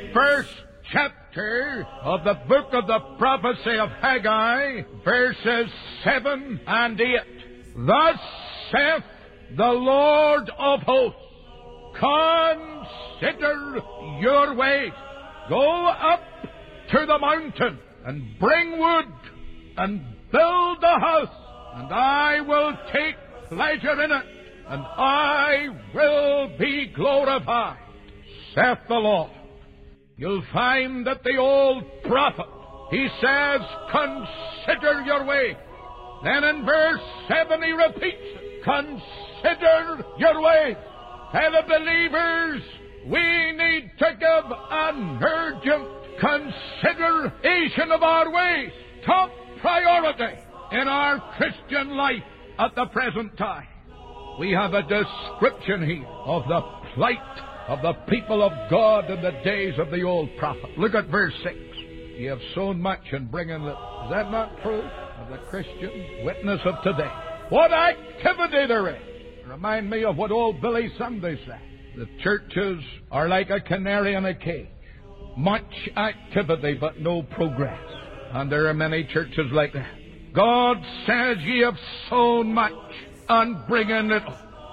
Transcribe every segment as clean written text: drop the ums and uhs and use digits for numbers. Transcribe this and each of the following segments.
first chapter of the book of the prophecy of Haggai, verses 7 and 8. Thus saith the Lord of hosts, consider your ways. Go up to the mountain and bring wood and build a house, and I will take pleasure in it, and I will be glorified, saith the Lord. You'll find that the old prophet, he says, consider your way. Then in verse 7 he repeats it, consider your way. Tell the believers, we need to give an urgent consideration of our ways, top priority in our Christian life at the present time. We have a description here of the plight of the people of God in the days of the old prophet. Look at verse 6. You have sown much and bringing little. Is that not true of the Christian witness of today? What activity there is. Remind me of what old Billy Sunday said. The churches are like a canary in a cage. Much activity, but no progress. And there are many churches like that. God says ye have sown much and bringing little.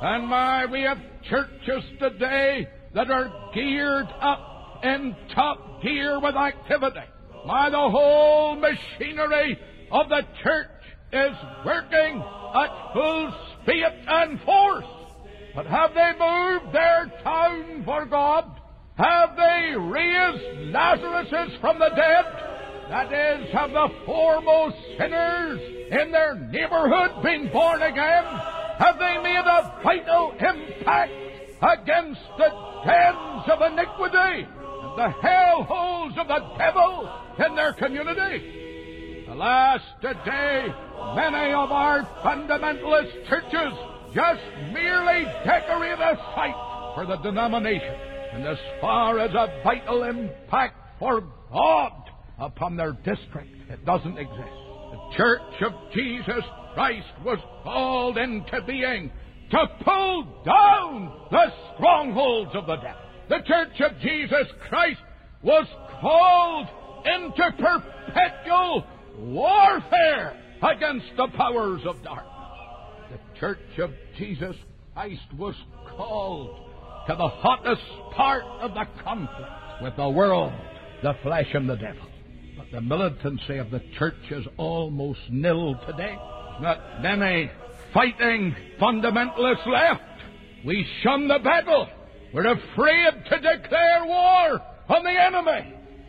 And we have churches today that are geared up in top gear with activity. The whole machinery of the church is working at full speed and force. But have they moved their town for God? Have they raised Lazarus from the dead? That is, have the foremost sinners in their neighborhood been born again? Have they made a vital impact against the dens of iniquity and the hellholes of the devil in their community? Alas, today, many of our fundamentalist churches just merely decorate a site for the denomination, and as far as a vital impact for God upon their district, it doesn't exist. The Church of Jesus Christ was called into being to pull down the strongholds of the devil. The Church of Jesus Christ was called into perpetual warfare against the powers of darkness. The Church of Jesus Christ was called to the hottest part of the conflict with the world, the flesh, and the devil. But the militancy of the church is almost nil today. Not many fighting fundamentalists left. We shun the battle. We're afraid to declare war on the enemy.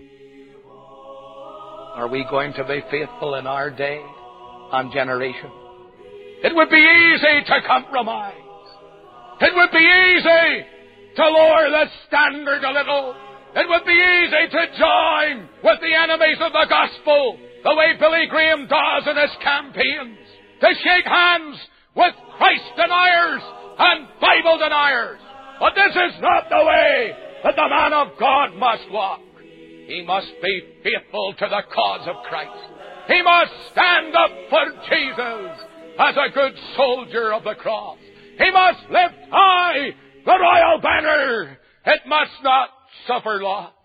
Are we going to be faithful in our day and generation? It would be easy to compromise. It would be easy to lower the standard a little. It would be easy to join with the enemies of the gospel, the way Billy Graham does in his campaigns, to shake hands with Christ deniers and Bible deniers. But this is not the way that the man of God must walk. He must be faithful to the cause of Christ. He must stand up for Jesus as a good soldier of the cross. He must lift high the royal banner. It must not suffer loss.